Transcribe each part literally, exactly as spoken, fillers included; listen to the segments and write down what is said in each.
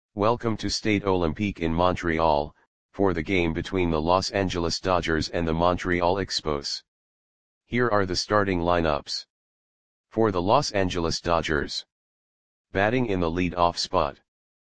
Welcome to Stade Olympique in Montreal, for the game between the Los Angeles Dodgers and the Montreal Expos. Here are the starting lineups. For the Los Angeles Dodgers. Batting in the lead-off spot.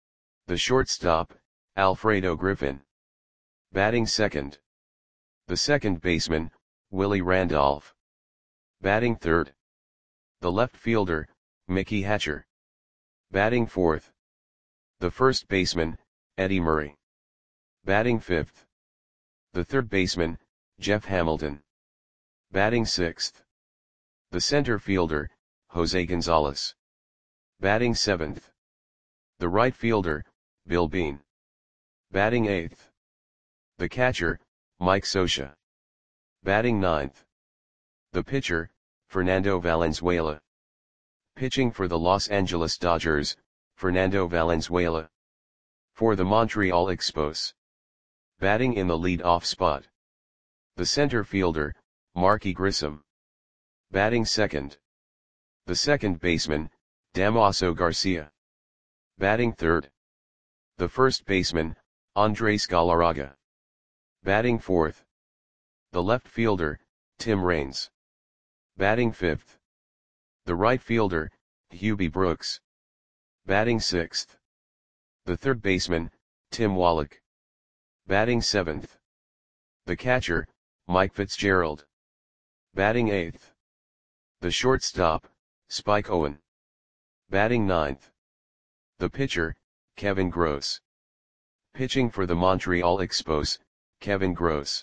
The shortstop, Alfredo Griffin. Batting second. The second baseman, Willie Randolph. Batting third. The left fielder, Mickey Hatcher. Batting fourth. The first baseman, Eddie Murray. Batting fifth. The third baseman, Jeff Hamilton. Batting sixth. The center fielder, Jose Gonzalez. Batting seventh. The right fielder, Bill Bean. Batting eighth. The catcher, Mike Scioscia. Batting ninth. The pitcher, Fernando Valenzuela. Pitching for the Los Angeles Dodgers, Fernando Valenzuela. For the Montreal Expos. Batting in the lead-off spot. The center fielder, Marky Grissom. Batting second. The second baseman, Damaso Garcia. Batting third. The first baseman, Andres Galarraga. Batting fourth. The left fielder, Tim Raines. Batting fifth. The right fielder, Hubie Brooks. Batting sixth. The third baseman, Tim Wallach. Batting seventh. The catcher, Mike Fitzgerald. Batting eighth. The shortstop, Spike Owen. Batting ninth. The pitcher, Kevin Gross. Pitching for the Montreal Expos, Kevin Gross.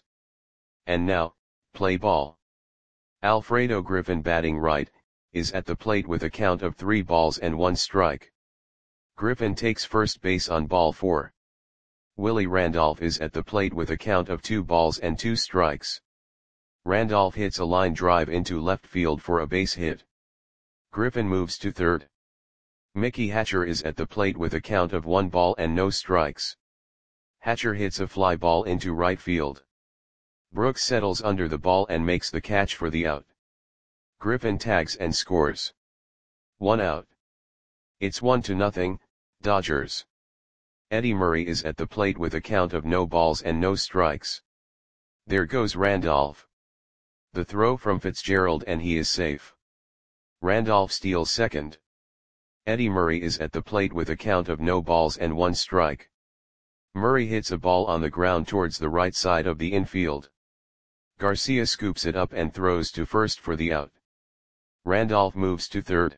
And now, play ball. Alfredo Griffin batting right, is at the plate with a count of three balls and one strike. Griffin takes first base on ball four. Willie Randolph is at the plate with a count of two balls and two strikes. Randolph hits a line drive into left field for a base hit. Griffin moves to third. Mickey Hatcher is at the plate with a count of one ball and no strikes. Hatcher hits a fly ball into right field. Brooks settles under the ball and makes the catch for the out. Griffin tags and scores. One out. It's one to nothing, Dodgers. Eddie Murray is at the plate with a count of no balls and no strikes. There goes Randolph. The throw from Fitzgerald and he is safe. Randolph steals second. Eddie Murray is at the plate with a count of no balls and one strike. Murray hits a ball on the ground towards the right side of the infield. Garcia scoops it up and throws to first for the out. Randolph moves to third.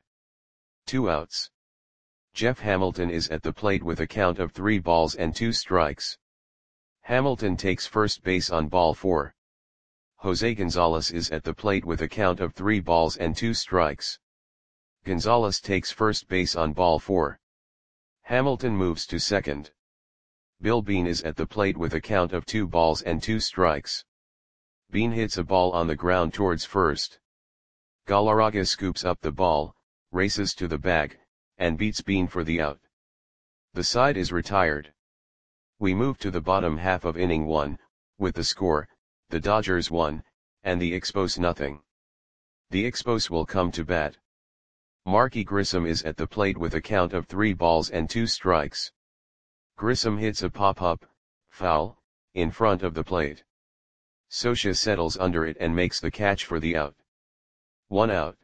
Two outs. Jeff Hamilton is at the plate with a count of three balls and two strikes. Hamilton takes first base on ball four. Jose Gonzalez is at the plate with a count of three balls and two strikes. Gonzalez takes first base on ball four. Hamilton moves to second. Bill Bean is at the plate with a count of two balls and two strikes. Bean hits a ball on the ground towards first. Galarraga scoops up the ball, races to the bag, and beats Bean for the out. The side is retired. We move to the bottom half of inning one, with the score, the Dodgers one, and the Expos nothing. The Expos will come to bat. Marky Grissom is at the plate with a count of three balls and two strikes. Grissom hits a pop-up, foul, in front of the plate. Scioscia settles under it and makes the catch for the out. One out.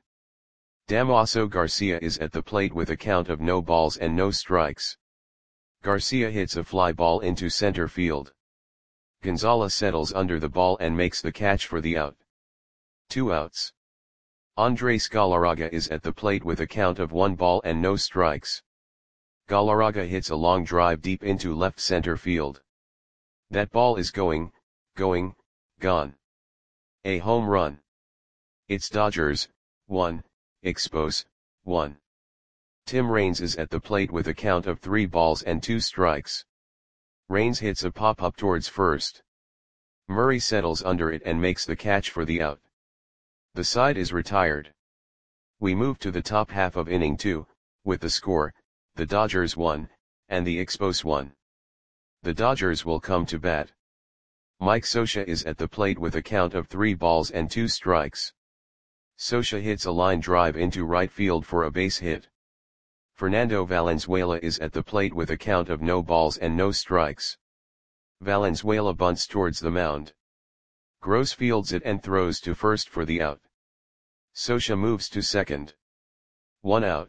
Damaso Garcia is at the plate with a count of no balls and no strikes. Garcia hits a fly ball into center field. Gonzalez settles under the ball and makes the catch for the out. Two outs. Andres Galarraga is at the plate with a count of one ball and no strikes. Galarraga hits a long drive deep into left center field. That ball is going, going, gone. A home run. It's Dodgers, one. Expos, one. Tim Raines is at the plate with a count of three balls and two strikes. Raines hits a pop-up towards first. Murray settles under it and makes the catch for the out. The side is retired. We move to the top half of inning two, with the score, the Dodgers one, and the Expos one. The Dodgers will come to bat. Mike Scioscia is at the plate with a count of three balls and two strikes. Scioscia hits a line drive into right field for a base hit. Fernando Valenzuela is at the plate with a count of no balls and no strikes. Valenzuela bunts towards the mound. Gross fields it and throws to first for the out. Scioscia moves to second. One out.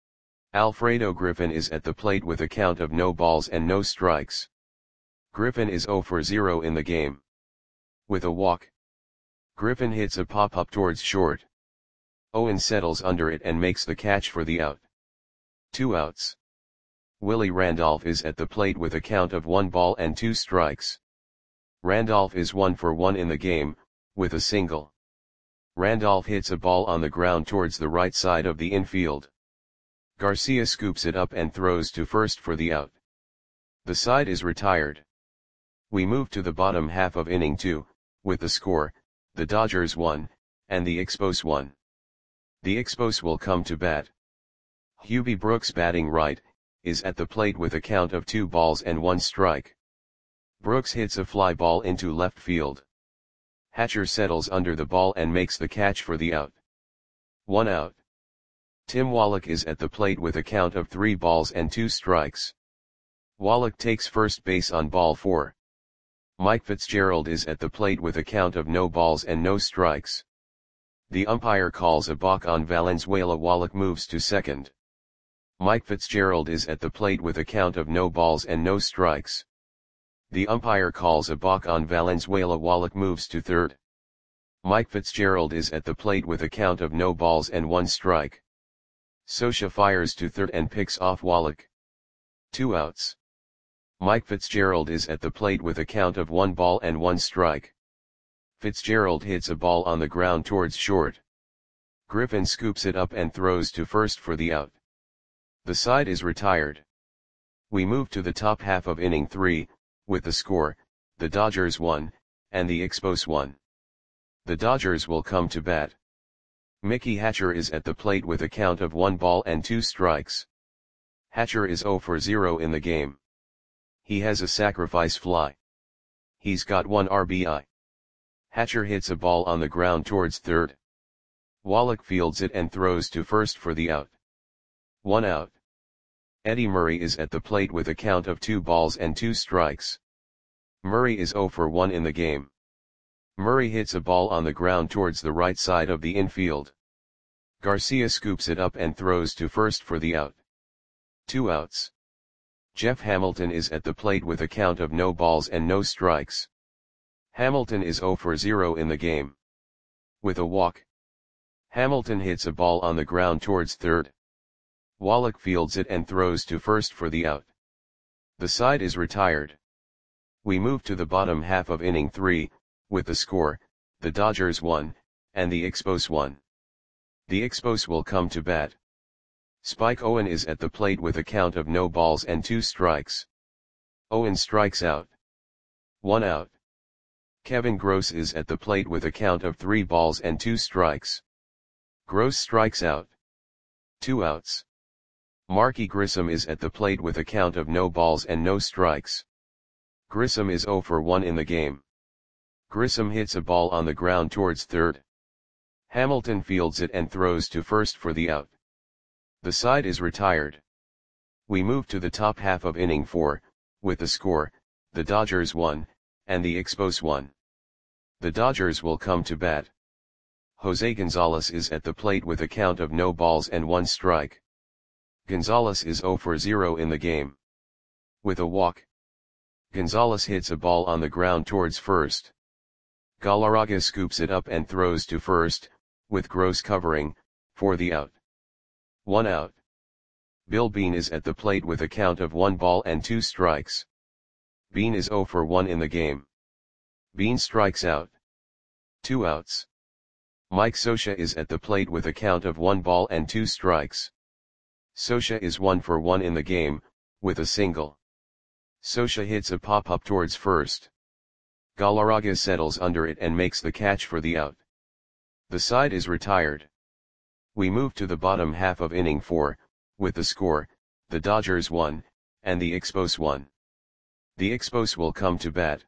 Alfredo Griffin is at the plate with a count of no balls and no strikes. Griffin is zero for zero in the game. With a walk, Griffin hits a pop-up towards short. Owen settles under it and makes the catch for the out. Two outs. Willie Randolph is at the plate with a count of one ball and two strikes. Randolph is one for one in the game, with a single. Randolph hits a ball on the ground towards the right side of the infield. Garcia scoops it up and throws to first for the out. The side is retired. We move to the bottom half of inning two, with the score, the Dodgers won, and the Expos won. The Expos will come to bat. Hubie Brooks, batting right, is at the plate with a count of two balls and one strike. Brooks hits a fly ball into left field. Hatcher settles under the ball and makes the catch for the out. One out. Tim Wallach is at the plate with a count of three balls and two strikes. Wallach takes first base on ball four. Mike Fitzgerald is at the plate with a count of no balls and no strikes. The umpire calls a balk on Valenzuela. Wallach moves to second. Mike Fitzgerald is at the plate with a count of no balls and no strikes. The umpire calls a balk on Valenzuela. Wallach moves to third. Mike Fitzgerald is at the plate with a count of no balls and one strike. Scioscia fires to third and picks off Wallach. Two outs. Mike Fitzgerald is at the plate with a count of one ball and one strike. Fitzgerald hits a ball on the ground towards short. Griffin scoops it up and throws to first for the out. The side is retired. We move to the top half of inning three, with the score, the Dodgers won, and the Expos won. The Dodgers will come to bat. Mickey Hatcher is at the plate with a count of one ball and two strikes. Hatcher is zero for zero in the game. He has a sacrifice fly. He's got one R B I. Hatcher hits a ball on the ground towards third. Wallach fields it and throws to first for the out. One out. Eddie Murray is at the plate with a count of two balls and two strikes. Murray is zero for one in the game. Murray hits a ball on the ground towards the right side of the infield. Garcia scoops it up and throws to first for the out. Two outs. Jeff Hamilton is at the plate with a count of no balls and no strikes. Hamilton is zero for zero in the game. With a walk, Hamilton hits a ball on the ground towards third. Wallach fields it and throws to first for the out. The side is retired. We move to the bottom half of inning three, with the score, the Dodgers won, and the Expos won. The Expos will come to bat. Spike Owen is at the plate with a count of no balls and two strikes. Owen strikes out. One out. Kevin Gross is at the plate with a count of three balls and two strikes. Gross strikes out. Two outs. Marky Grissom is at the plate with a count of no balls and no strikes. Grissom is zero for one in the game. Grissom hits a ball on the ground towards third. Hamilton fields it and throws to first for the out. The side is retired. We move to the top half of inning four, with the score, the Dodgers won, and the Expos won. The Dodgers will come to bat. Jose Gonzalez is at the plate with a count of no balls and one strike. Gonzalez is zero for zero in the game. With a walk, Gonzalez hits a ball on the ground towards first. Galarraga scoops it up and throws to first, with Gross covering, for the out. One out. Bill Bean is at the plate with a count of one ball and two strikes. Bean is zero for one in the game. Bean strikes out. Two outs. Mike Scioscia is at the plate with a count of one ball and two strikes. Scioscia is one for one in the game, with a single. Scioscia hits a pop-up towards first. Galarraga settles under it and makes the catch for the out. The side is retired. We move to the bottom half of inning four, with the score, the Dodgers won, and the Expos won. The Expos will come to bat.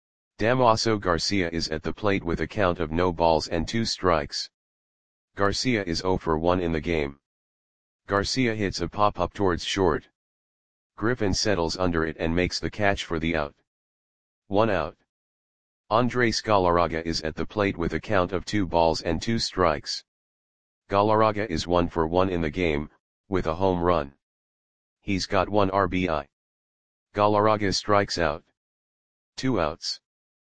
Damaso Garcia is at the plate with a count of no balls and two strikes. Garcia is zero for one in the game. Garcia hits a pop-up towards short. Griffin settles under it and makes the catch for the out. One out. Andres Galarraga is at the plate with a count of two balls and two strikes. Galarraga is one for one in the game, with a home run. He's got one R B I. Galarraga strikes out. Two outs.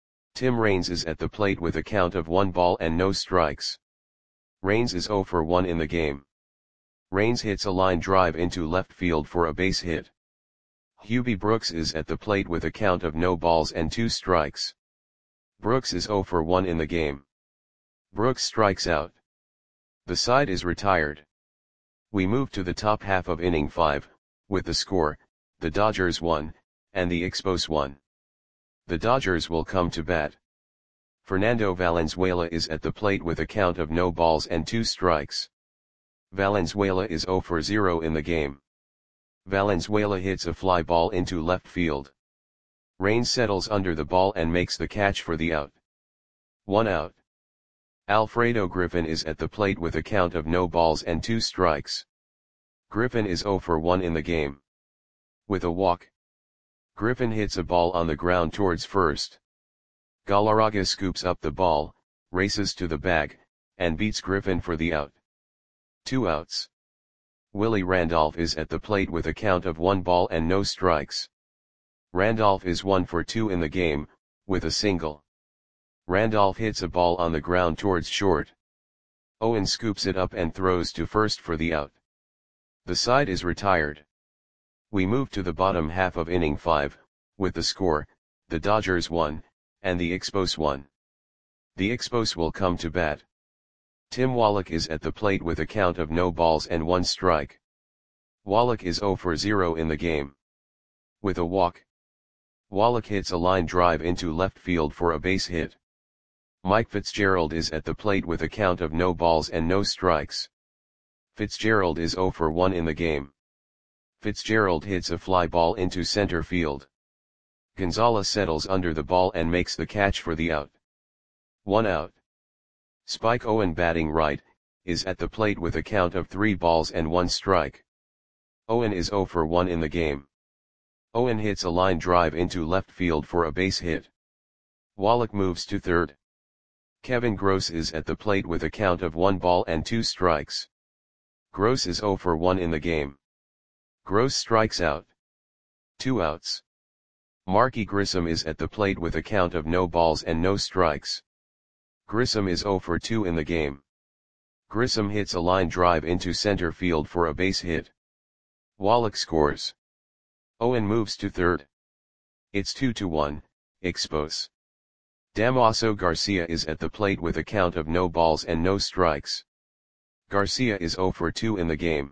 Tim Raines is at the plate with a count of one ball and no strikes. Raines is zero for one in the game. Raines hits a line drive into left field for a base hit. Hubie Brooks is at the plate with a count of no balls and two strikes. Brooks is zero for one in the game. Brooks strikes out. The side is retired. We move to the top half of inning five, with the score, the Dodgers won, and the Expos won. The Dodgers will come to bat. Fernando Valenzuela is at the plate with a count of no balls and two strikes. Valenzuela is zero for zero in the game. Valenzuela hits a fly ball into left field. Raines settles under the ball and makes the catch for the out. One out. Alfredo Griffin is at the plate with a count of no balls and two strikes. Griffin is zero for one in the game. With a walk. Griffin hits a ball on the ground towards first. Galarraga scoops up the ball, races to the bag, and beats Griffin for the out. Two outs. Willie Randolph is at the plate with a count of one ball and no strikes. Randolph is one for two in the game, with a single. Randolph hits a ball on the ground towards short. Owen scoops it up and throws to first for the out. The side is retired. We move to the bottom half of inning five, with the score, the Dodgers won, and the Expos won. The Expos will come to bat. Tim Wallach is at the plate with a count of no balls and one strike. Wallach is zero for zero in the game. With a walk. Wallach hits a line drive into left field for a base hit. Mike Fitzgerald is at the plate with a count of no balls and no strikes. Fitzgerald is zero for one in the game. Fitzgerald hits a fly ball into center field. Gonzalez settles under the ball and makes the catch for the out. One out. Spike Owen, batting right, is at the plate with a count of three balls and one strike. Owen is zero for one in the game. Owen hits a line drive into left field for a base hit. Wallach moves to third. Kevin Gross is at the plate with a count of one ball and two strikes. Gross is zero for one in the game. Gross strikes out. Two outs. Marky Grissom is at the plate with a count of no balls and no strikes. Grissom is zero for two in the game. Grissom hits a line drive into center field for a base hit. Wallach scores. Owen moves to third. It's two to one, Expos. Damaso Garcia is at the plate with a count of no balls and no strikes. Garcia is zero for two in the game.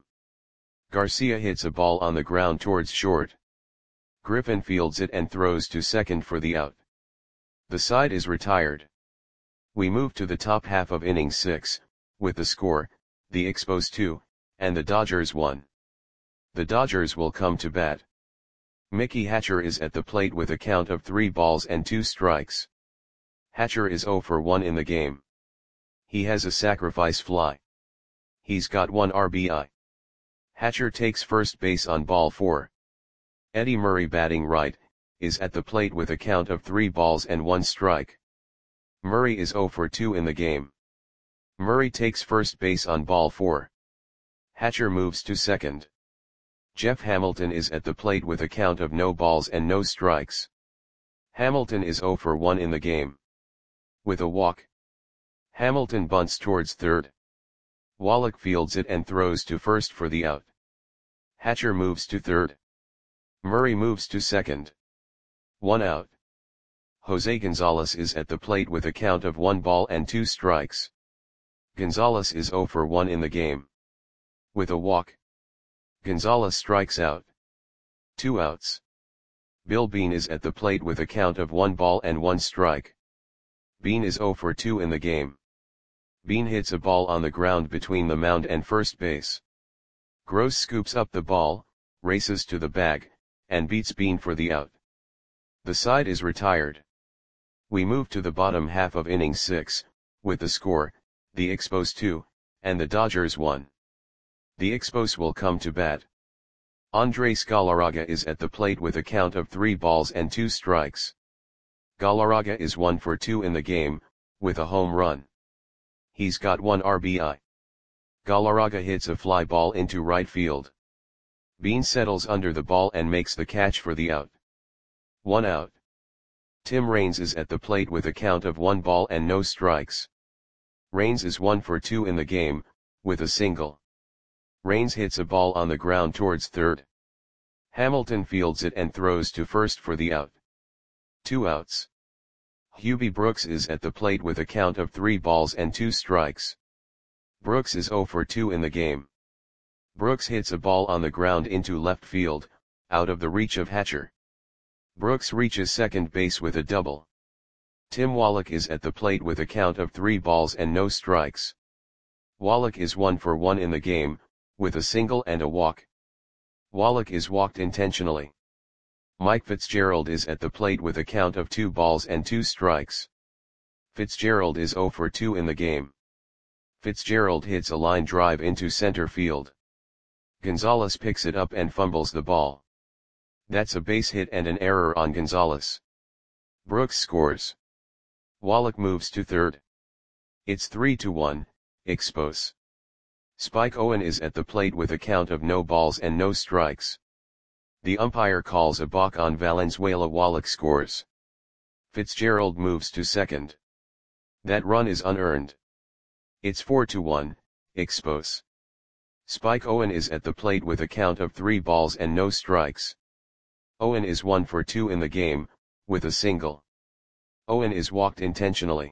Garcia hits a ball on the ground towards short. Griffin fields it and throws to second for the out. The side is retired. We move to the top half of inning six, with the score, the Expos two, and the Dodgers one. The Dodgers will come to bat. Mickey Hatcher is at the plate with a count of three balls and two strikes. Hatcher is zero for one in the game. He has a sacrifice fly. He's got one R B I. Hatcher takes first base on ball four. Eddie Murray, batting right, is at the plate with a count of three balls and one strike. Murray is zero for two in the game. Murray takes first base on ball four. Hatcher moves to second. Jeff Hamilton is at the plate with a count of no balls and no strikes. Hamilton is zero for one in the game. With a walk. Hamilton bunts towards third. Wallach fields it and throws to first for the out. Hatcher moves to third. Murray moves to second. One out. Jose Gonzalez is at the plate with a count of one ball and two strikes. Gonzalez is zero for one in the game. With a walk. Gonzalez strikes out. Two outs. Bill Bean is at the plate with a count of one ball and one strike. Bean is zero for two in the game. Bean hits a ball on the ground between the mound and first base. Gross scoops up the ball, races to the bag, and beats Bean for the out. The side is retired. We move to the bottom half of inning six, with the score, the Expos two, and the Dodgers one. The Expos will come to bat. Andres Galarraga is at the plate with a count of three balls and two strikes. Galarraga is one for two in the game, with a home run. He's got one R B I. Galarraga hits a fly ball into right field. Bean settles under the ball and makes the catch for the out. One out. Tim Raines is at the plate with a count of one ball and no strikes. Raines is one for two in the game, with a single. Raines hits a ball on the ground towards third. Hamilton fields it and throws to first for the out. Two outs. Hubie Brooks is at the plate with a count of three balls and two strikes. Brooks is zero for two in the game. Brooks hits a ball on the ground into left field, out of the reach of Hatcher. Brooks reaches second base with a double. Tim Wallach is at the plate with a count of three balls and no strikes. Wallach is one for one in the game, with a single and a walk. Wallach is walked intentionally. Mike Fitzgerald is at the plate with a count of two balls and two strikes. Fitzgerald is zero for two in the game. Fitzgerald hits a line drive into center field. Gonzalez picks it up and fumbles the ball. That's a base hit and an error on Gonzalez. Brooks scores. Wallach moves to third. It's three to one, Expos. Spike Owen is at the plate with a count of no balls and no strikes. The umpire calls a balk on Valenzuela. Wallach scores. Fitzgerald moves to second. That run is unearned. It's four to one, Expos. Spike Owen is at the plate with a count of three balls and no strikes. Owen is one for two in the game, with a single. Owen is walked intentionally.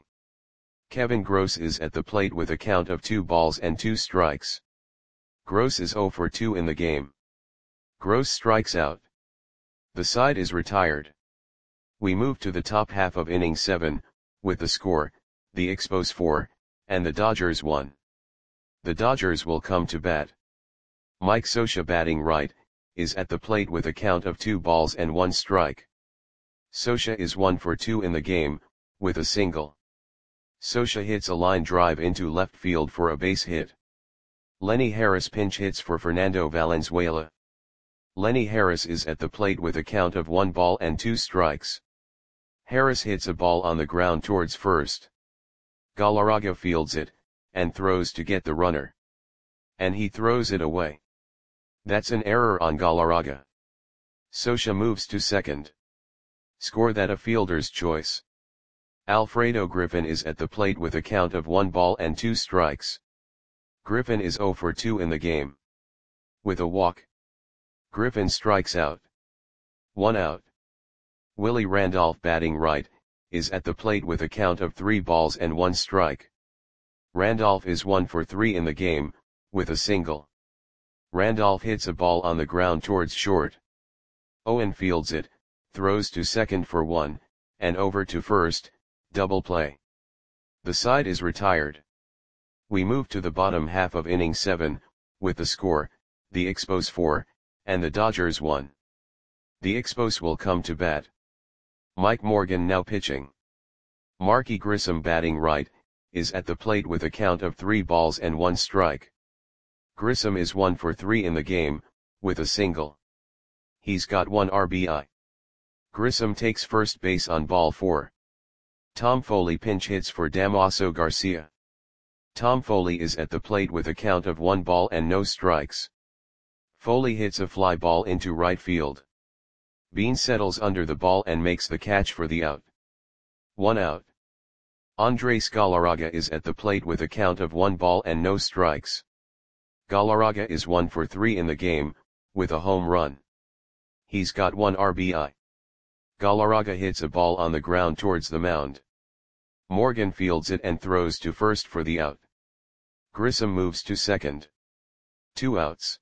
Kevin Gross is at the plate with a count of two balls and two strikes. Gross is zero for two in the game. Gross strikes out. The side is retired. We move to the top half of inning seven, with the score, the Expos four, and the Dodgers one. The Dodgers will come to bat. Mike Scioscia, batting right, is at the plate with a count of two balls and one strike. Scioscia is one for two in the game, with a single. Scioscia hits a line drive into left field for a base hit. Lenny Harris pinch hits for Fernando Valenzuela. Lenny Harris is at the plate with a count of one ball and two strikes. Harris hits a ball on the ground towards first. Galarraga fields it, and throws to get the runner. And he throws it away. That's an error on Galarraga. Scioscia moves to second. Score that a fielder's choice. Alfredo Griffin is at the plate with a count of one ball and two strikes. Griffin is zero for two in the game. With a walk. Griffin strikes out. One out. Willie Randolph, batting right, is at the plate with a count of three balls and one strike. Randolph is one for three in the game, with a single. Randolph hits a ball on the ground towards short. Owen fields it, throws to second for one, and over to first, double play. The side is retired. We move to the bottom half of inning seven, with the score, the Expos four, and the Dodgers one. The Expos will come to bat. Mike Morgan now pitching. Marky Grissom, batting right, is at the plate with a count of three balls and one strike. Grissom is one for three in the game, with a single. He's got one R B I. Grissom takes first base on ball four. Tom Foley pinch hits for Damaso Garcia. Tom Foley is at the plate with a count of one ball and no strikes. Foley hits a fly ball into right field. Bean settles under the ball and makes the catch for the out. One out. Andres Galarraga is at the plate with a count of one ball and no strikes. Galarraga is one for three in the game, with a home run. He's got one R B I. Galarraga hits a ball on the ground towards the mound. Morgan fields it and throws to first for the out. Grissom moves to second. Two outs.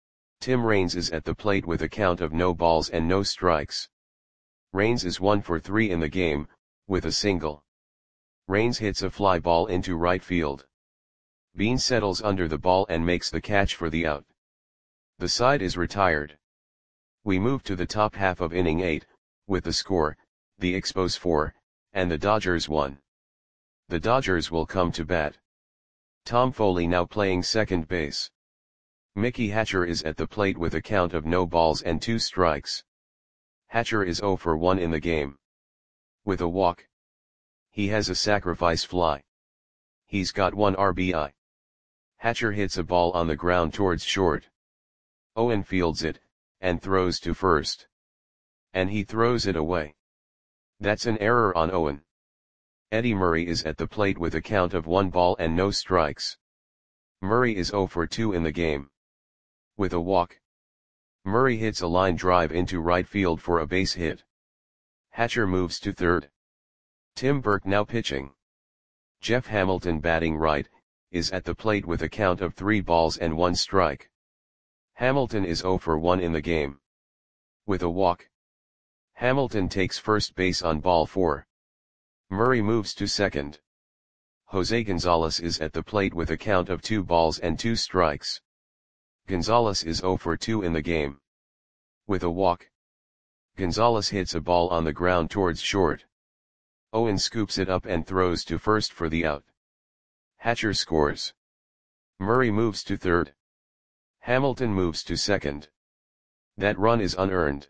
Tim Raines is at the plate with a count of no balls and no strikes. Raines is one for three in the game, with a single. Raines hits a fly ball into right field. Bean settles under the ball and makes the catch for the out. The side is retired. We move to the top half of inning eight, with the score, the Expos four, and the Dodgers one. The Dodgers will come to bat. Tom Foley now playing second base. Mickey Hatcher is at the plate with a count of no balls and two strikes. Hatcher is zero for one in the game. With a walk. He has a sacrifice fly. He's got one R B I. Hatcher hits a ball on the ground towards short. Owen fields it, and throws to first. And he throws it away. That's an error on Owen. Eddie Murray is at the plate with a count of one ball and no strikes. Murray is zero for two in the game. With a walk. Murray hits a line drive into right field for a base hit. Hatcher moves to third. Tim Burke now pitching. Jeff Hamilton batting right, is at the plate with a count of three balls and one strike. Hamilton is zero for one in the game. With a walk. Hamilton takes first base on ball four. Murray moves to second. Jose Gonzalez is at the plate with a count of two balls and two strikes. Gonzalez is zero for two in the game. With a walk. Gonzalez hits a ball on the ground towards short. Owen scoops it up and throws to first for the out. Hatcher scores. Murray moves to third. Hamilton moves to second. That run is unearned.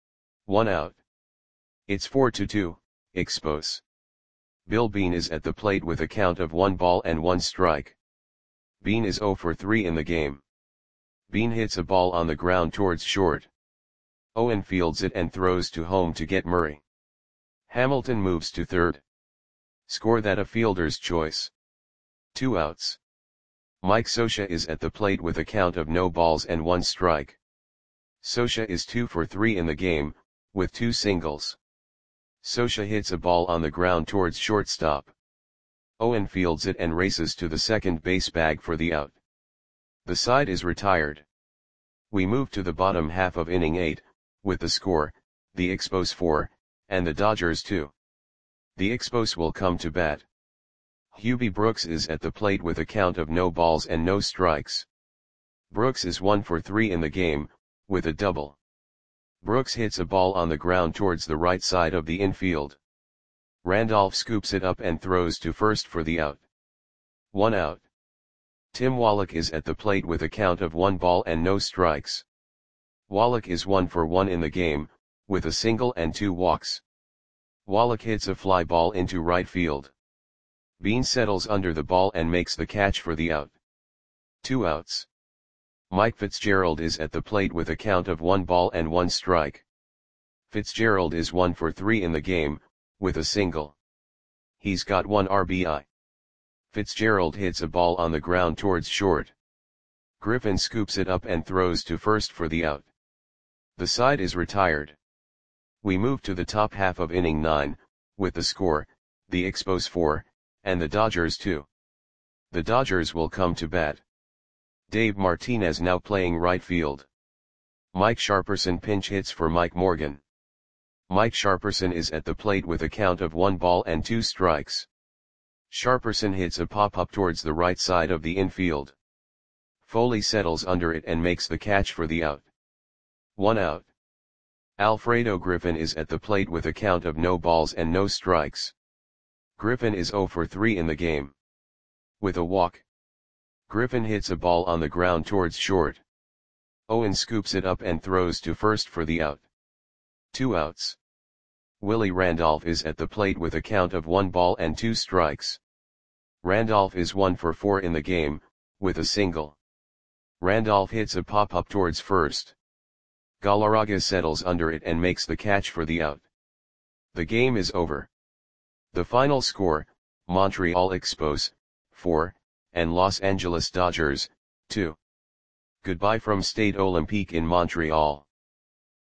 One out. It's four to two, Expos. Bill Bean is at the plate with a count of one ball and one strike. Bean is zero for three in the game. Bean hits a ball on the ground towards short. Owen fields it and throws to home to get Murray. Hamilton moves to third. Score that a fielder's choice. Two outs. Mike Scioscia is at the plate with a count of no balls and one strike. Scioscia is two for three in the game, with two singles. Scioscia hits a ball on the ground towards shortstop. Owen fields it and races to the second base bag for the out. The side is retired. We move to the bottom half of inning eight, with the score, the Expos four, and the Dodgers two. The Expos will come to bat. Hubie Brooks is at the plate with a count of no balls and no strikes. Brooks is one for three in the game, with a double. Brooks hits a ball on the ground towards the right side of the infield. Randolph scoops it up and throws to first for the out. One out. Tim Wallach is at the plate with a count of one ball and no strikes. Wallach is one for one in the game, with a single and two walks. Wallach hits a fly ball into right field. Bean settles under the ball and makes the catch for the out. Two outs. Mike Fitzgerald is at the plate with a count of one ball and one strike. Fitzgerald is one for three in the game, with a single. He's got one R B I. Fitzgerald hits a ball on the ground towards short. Griffin scoops it up and throws to first for the out. The side is retired. We move to the top half of inning nine, with the score, the Expos four, and the Dodgers two. The Dodgers will come to bat. Dave Martinez now playing right field. Mike Sharperson pinch hits for Mike Morgan. Mike Sharperson is at the plate with a count of one ball and two strikes. Sharperson hits a pop-up towards the right side of the infield. Foley settles under it and makes the catch for the out. One out. Alfredo Griffin is at the plate with a count of no balls and no strikes. Griffin is zero for three in the game. With a walk. Griffin hits a ball on the ground towards short. Owen scoops it up and throws to first for the out. Two outs. Willie Randolph is at the plate with a count of one ball and two strikes. Randolph is one for four in the game, with a single. Randolph hits a pop-up towards first. Galarraga settles under it and makes the catch for the out. The game is over. The final score, Montreal Expos, four, and Los Angeles Dodgers, two. Goodbye from Stade Olympique in Montreal.